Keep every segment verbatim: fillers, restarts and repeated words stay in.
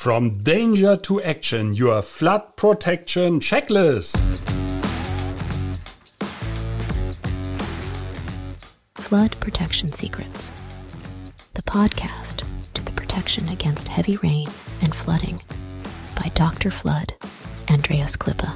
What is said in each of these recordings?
From danger to action, your flood protection checklist. Flood Protection Secrets, the podcast to the protection against heavy rain and flooding by Doctor Flood, Andreas Klippe.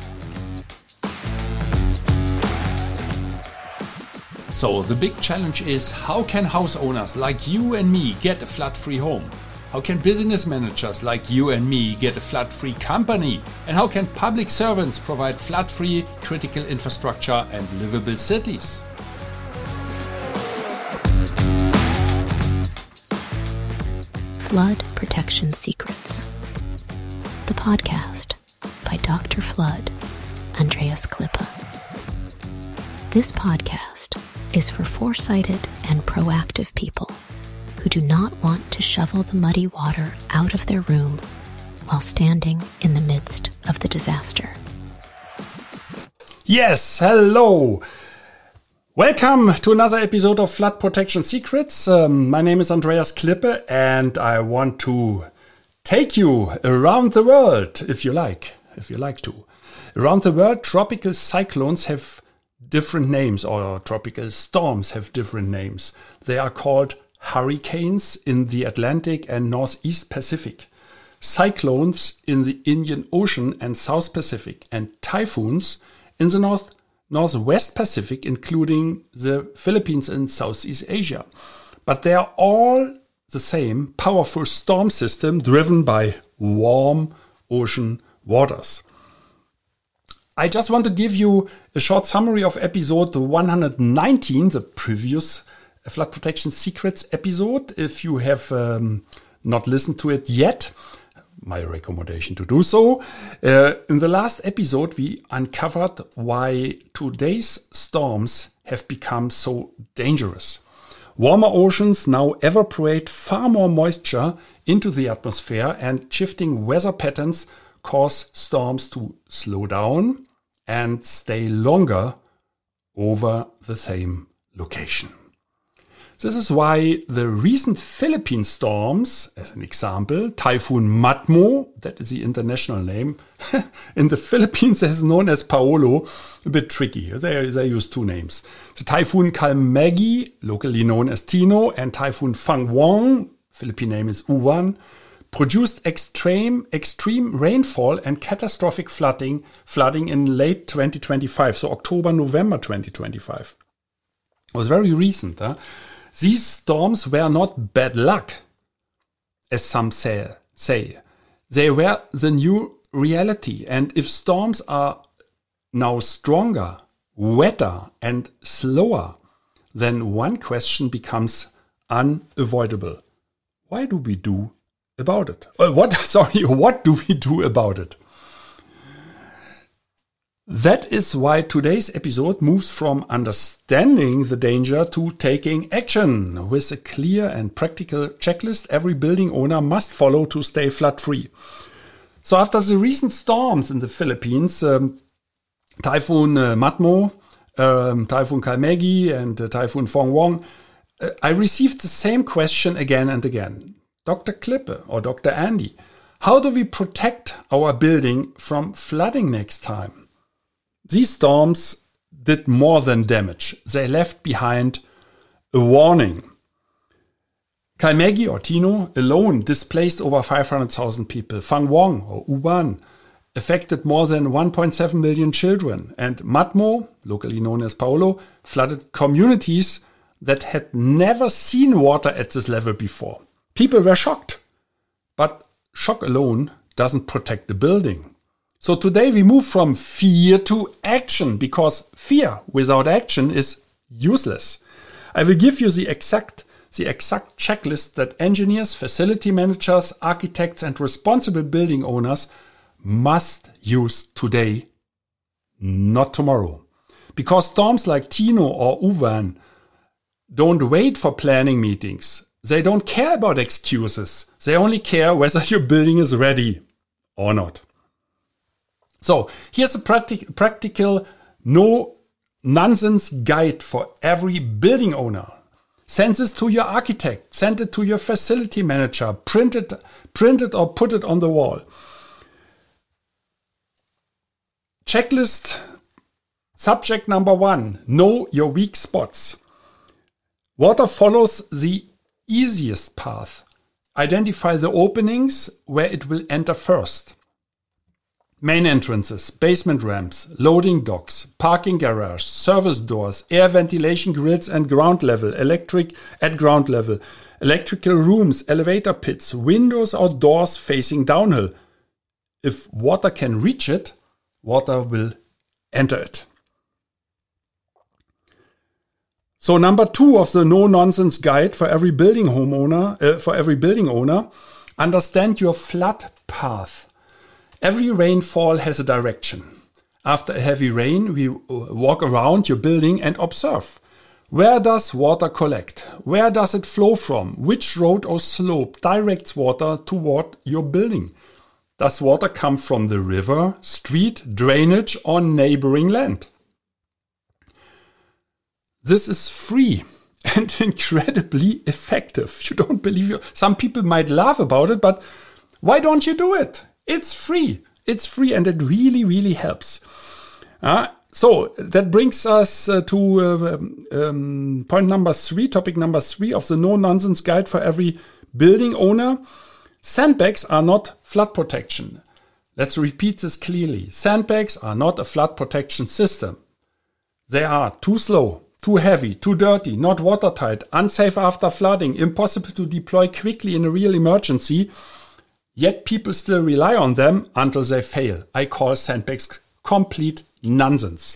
So the big challenge is, how can house owners like you and me get a flood-free home? How can business managers like you and me get a flood-free company? And how can public servants provide flood-free critical infrastructure and livable cities? Flood Protection Secrets, the podcast by Doctor Flood, Andreas Klippe. This podcast is for foresighted and proactive people who do not want to shovel the muddy water out of their room while standing in the midst of the disaster. Yes, hello! Welcome to another episode of Flood Protection Secrets. Um, my name is Andreas Klippe and I want to take you around the world, if you like, if you like to. Around the world, tropical cyclones have different names, or tropical storms have different names. They are called hurricanes in the Atlantic and Northeast Pacific, cyclones in the Indian Ocean and South Pacific, and typhoons in the North Northwest Pacific, including the Philippines and Southeast Asia. But they are all the same powerful storm system driven by warm ocean waters. I just want to give you a short summary of episode one hundred nineteen, the previous Flood Protection Secrets episode. If you have um, not listened to it yet, my recommendation to do so. Uh, in the last episode, we uncovered why today's storms have become so dangerous. Warmer oceans now evaporate far more moisture into the atmosphere, and shifting weather patterns cause storms to slow down and stay longer over the same location. This is why the recent Philippine storms, as an example, Typhoon Matmo, that is the international name, in the Philippines is known as Paolo, a bit tricky. They, they use two names. The Typhoon Kalmegi, locally known as Tino, and Typhoon Fangwong, Philippine name is Uwan, produced extreme extreme rainfall and catastrophic flooding flooding in late twenty twenty-five, so October, November twenty twenty-five. It was very recent. Huh? These storms were not bad luck, as some say, say. They were the new reality. And if storms are now stronger, wetter, and slower, then one question becomes unavoidable. Why do we do about it? Uh, what, sorry, what do we do about it? That is why today's episode moves from understanding the danger to taking action with a clear and practical checklist every building owner must follow to stay flood-free. So after the recent storms in the Philippines, um, Typhoon uh, Matmo, um, Typhoon Kalmegi and uh, Typhoon Fangwong, uh, I received the same question again and again. Doctor Klippe or Doctor Andy, how do we protect our building from flooding next time? These storms did more than damage. They left behind a warning. Kalmegi or Tino alone displaced over five hundred thousand people. Fangwong or Uwan affected more than one point seven million children. And Matmo, locally known as Paolo, flooded communities that had never seen water at this level before. People were shocked. But shock alone doesn't protect the building. So today we move from fear to action, because fear without action is useless. I will give you the exact, the exact checklist that engineers, facility managers, architects and responsible building owners must use today, not tomorrow. Because storms like Tino or Uwan don't wait for planning meetings. They don't care about excuses. They only care whether your building is ready or not. So here's a practic- practical, no-nonsense guide for every building owner. Send this to your architect. Send it to your facility manager. Print it, print it or put it on the wall. Checklist subject number one. Know your weak spots. Water follows the easiest path. Identify the openings where it will enter first. Main entrances, basement ramps, loading docks, parking garage, service doors, air ventilation grills and ground level, electric at ground level, electrical rooms, elevator pits, windows or doors facing downhill. If water can reach it, water will enter it. So number two of the no-nonsense guide for every building homeowner, uh, for every building owner, understand your flood path. Every rainfall has a direction. After a heavy rain, we walk around your building and observe. Where does water collect? Where does it flow from? Which road or slope directs water toward your building? Does water come from the river, street, drainage, or neighboring land? This is free and incredibly effective. You don't believe it? Some people might laugh about it, but why don't you do it? It's free. It's free and it really, really helps. Uh, so that brings us uh, to uh, um, point number three, topic number three of the no-nonsense guide for every building owner. Sandbags are not flood protection. Let's repeat this clearly. Sandbags are not a flood protection system. They are too slow, too heavy, too dirty, not watertight, unsafe after flooding, impossible to deploy quickly in a real emergency. Yet people still rely on them until they fail. I call sandbags complete nonsense.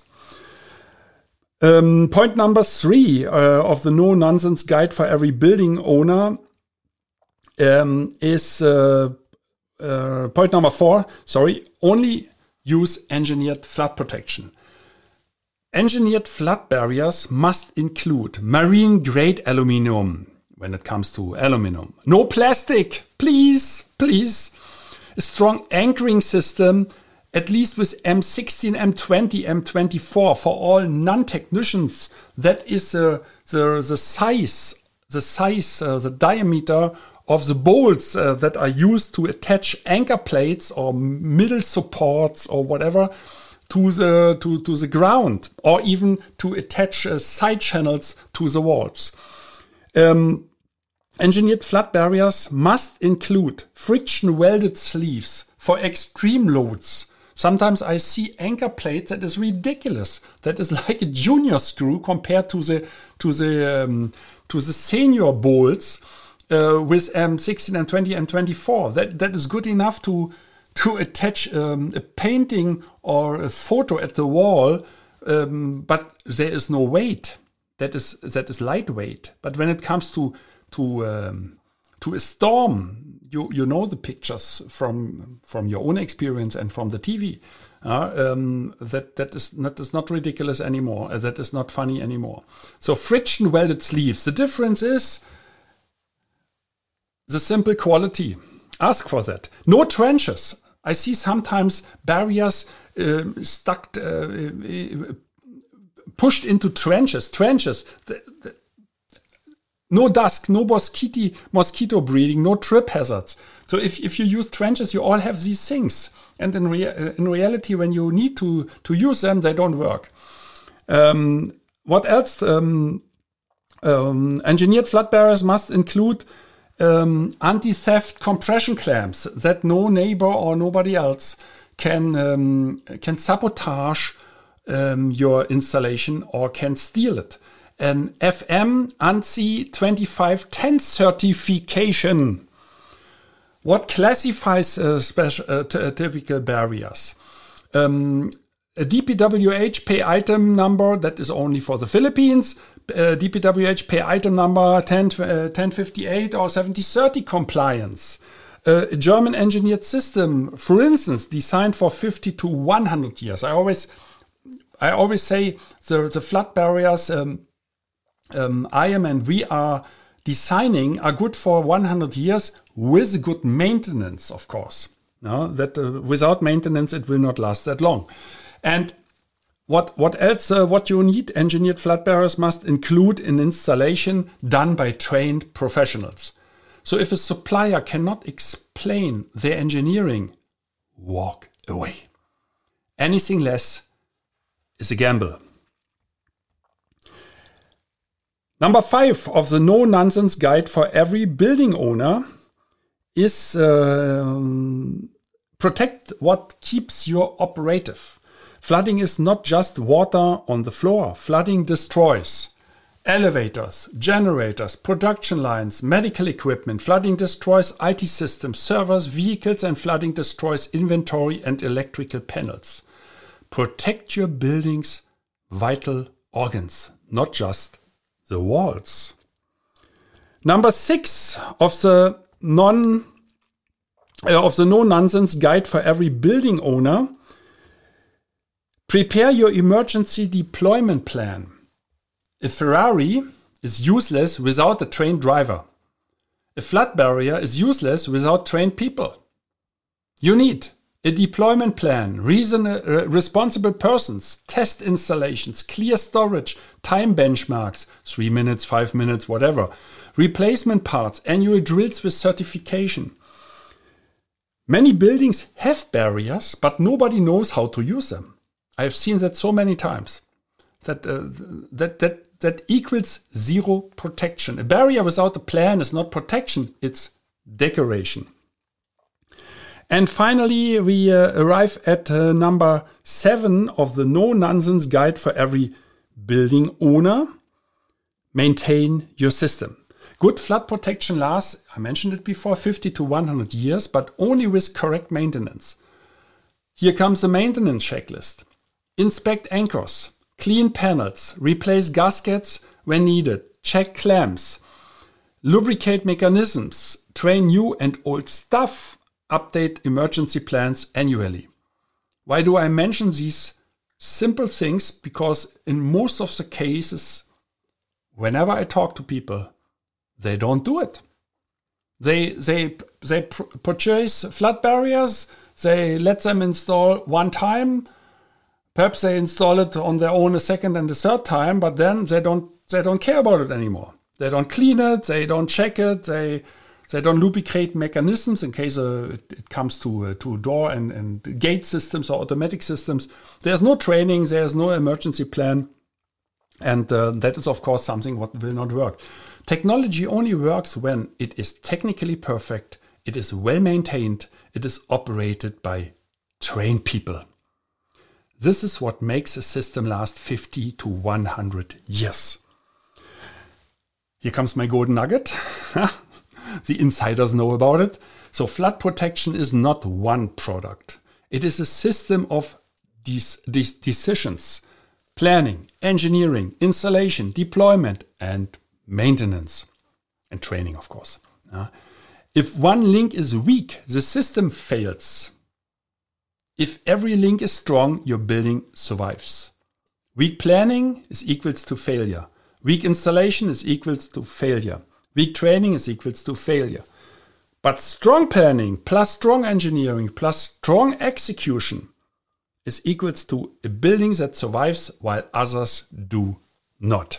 Um, point number three uh, of the no-nonsense guide for every building owner um, is uh, uh, point number four. Sorry, only use engineered flood protection. Engineered flood barriers must include marine-grade aluminum. When it comes to aluminum. No plastic, please, please. A strong anchoring system, at least with M sixteen, M twenty, M twenty-four for all non-technicians. That is uh, the, the size, the size, uh, the diameter of the bolts uh, that are used to attach anchor plates or middle supports or whatever to the, to, to the ground, or even to attach uh, side channels to the walls. Um, engineered flood barriers must include friction welded sleeves for extreme loads. Sometimes I see anchor plates that is ridiculous. That is like a junior screw compared to the to the um, to the senior bolts uh, with M sixteen, M twenty, M twenty-four. That that is good enough to to attach um, a painting or a photo at the wall, um, but there is no weight. That is that is lightweight, but when it comes to to um, to a storm, you you know the pictures from from your own experience and from the T V. Uh, um, that that is not is not ridiculous anymore. Uh, that is not funny anymore. So friction welded sleeves. The difference is the simple quality. Ask for that. No trenches. I see sometimes barriers uh, stuck. Uh, pushed into trenches, trenches, the, the, no dust, no mosquito, mosquito breeding, no trip hazards. So if, if you use trenches, you all have these things. And in, rea- in reality, when you need to, to use them, they don't work. Um, what else? Um, um, engineered flood barriers must include um, anti-theft compression clamps that no neighbor or nobody else can um, can sabotage Um, your installation or can steal it. An F M ANSI twenty-five ten certification. What classifies uh, special uh, t- typical barriers? Um, a D P W H pay item number that is only for the Philippines. Uh, D P W H pay item number ten, uh, ten fifty-eight or seventy thirty compliance. Uh, a German engineered system, for instance, designed for fifty to one hundred years. I always I always say the, the flood barriers um, um, I am and we are designing are good for one hundred years with good maintenance, of course. No, that uh, without maintenance it will not last that long. And What, what else, uh, what you need? Engineered flood barriers must include an installation done by trained professionals. So if a supplier cannot explain their engineering, walk away. Anything less is a gamble. Number five of the no-nonsense guide for every building owner is uh, protect what keeps you operative. Flooding is not just water on the floor. Flooding destroys elevators, generators, production lines, medical equipment. Flooding destroys I T systems, servers, vehicles, and flooding destroys inventory and electrical panels. Protect your building's vital organs, not just the walls. Number six of the non uh, of the no-nonsense guide for every building owner. Prepare your emergency deployment plan. A Ferrari is useless without a trained driver. A flood barrier is useless without trained people. You need a deployment plan, reason, uh, responsible persons, test installations, clear storage, time benchmarks, three minutes, five minutes, whatever, replacement parts, annual drills with certification. Many buildings have barriers, but nobody knows how to use them. I have seen that so many times. That, uh, that, that, that equals zero protection. A barrier without a plan is not protection, it's decoration. And finally, we uh, arrive at uh, number seven of the no-nonsense guide for every building owner. Maintain your system. Good flood protection lasts, I mentioned it before, fifty to one hundred years, but only with correct maintenance. Here comes the maintenance checklist. Inspect anchors, clean panels, replace gaskets when needed, check clamps, lubricate mechanisms, train new and old staff, update emergency plans annually. Why do I mention these simple things? Because in most of the cases, whenever I talk to people, they don't do it. They, they, they pr- purchase flood barriers, they let them install one time. Perhaps they install it on their own a second and a third time, but then they don't they don't care about it anymore. They don't clean it, they don't check it, they they don't lubricate mechanisms in case uh, it, it comes to uh, to door and, and gate systems or automatic systems. There's no training, there's no emergency plan, and uh, that is of course something what will not work. Technology only works when it is technically perfect, it is well maintained, it is operated by trained people. This is what makes a system last fifty to one hundred years. Here comes my golden nugget. The insiders know about it. So flood protection is not one product. It is a system of these, these decisions, planning, engineering, installation, deployment, and maintenance. And training, of course. Uh, if one link is weak, the system fails. If every link is strong, your building survives. Weak planning is equals to failure. Weak installation is equals to failure. Weak training is equals to failure. But strong planning plus strong engineering plus strong execution is equals to a building that survives while others do not.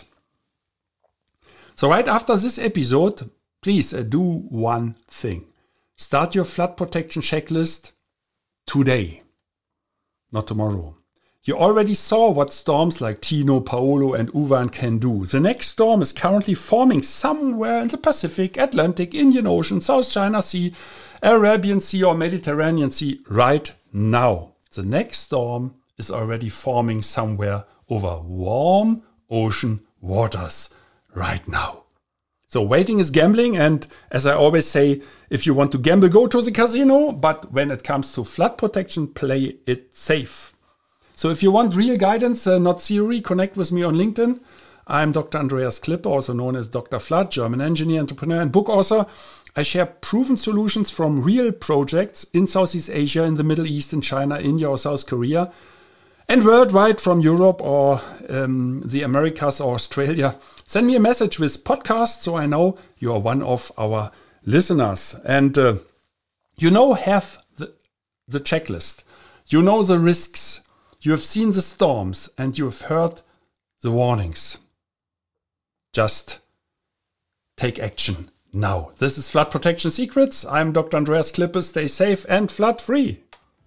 So right after this episode, please uh, do one thing. Start your flood protection checklist today. Not tomorrow. You already saw what storms like Tino, Paolo and Uwan can do. The next storm is currently forming somewhere in the Pacific, Atlantic, Indian Ocean, South China Sea, Arabian Sea or Mediterranean Sea right now. The next storm is already forming somewhere over warm ocean waters right now. So waiting is gambling, and as I always say, if you want to gamble, go to the casino, but when it comes to flood protection, play it safe. So if you want real guidance, uh, not theory, connect with me on LinkedIn. I'm Doctor Andreas Klippe, also known as Doctor Flood, German engineer, entrepreneur and book author. I share proven solutions from real projects in Southeast Asia, in the Middle East, in China, India or South Korea, and worldwide from Europe or um, the Americas or Australia. Send me a message with podcast so I know you are one of our listeners. And uh, you know, have the, the checklist. You know the risks. You have seen the storms and you have heard the warnings. Just take action now. This is Flood Protection Secrets. I'm Doctor Andreas Klippe. Stay safe and flood free.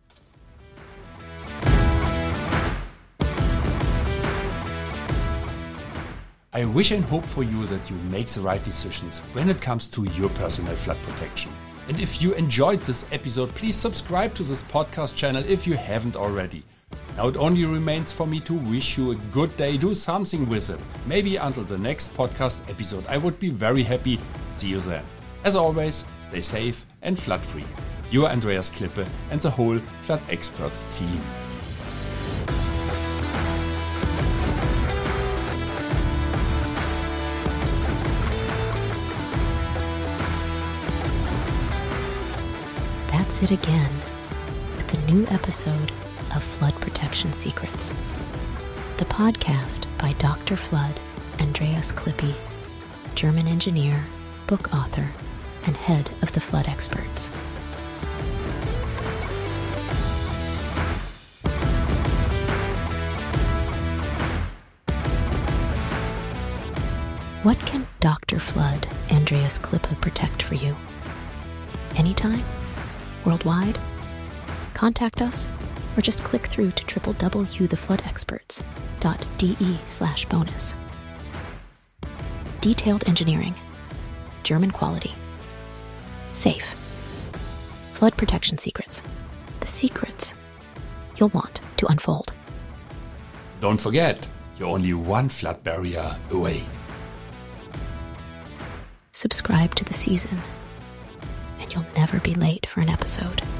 I wish and hope for you that you make the right decisions when it comes to your personal flood protection. And if you enjoyed this episode, please subscribe to this podcast channel if you haven't already. Now it only remains for me to wish you a good day. Do something with it. Maybe until the next podcast episode. I would be very happy. See you then. As always, stay safe and flood free. Your Andreas Klippe and the whole Flood Experts team. That's it again with a new episode of Flood Protection Secrets, the podcast by Doctor Flood Andreas Klippe, German engineer, book author, and head of the Flood Experts. What can Doctor Flood Andreas Klippe protect for you? Anytime? Worldwide? Contact us or just click through to w w w dot the flood experts dot d e slash bonus. Detailed engineering. German quality. Safe. Flood protection secrets. The secrets you'll want to unfold. Don't forget, you're only one flood barrier away. Subscribe to the season, and you'll never be late for an episode.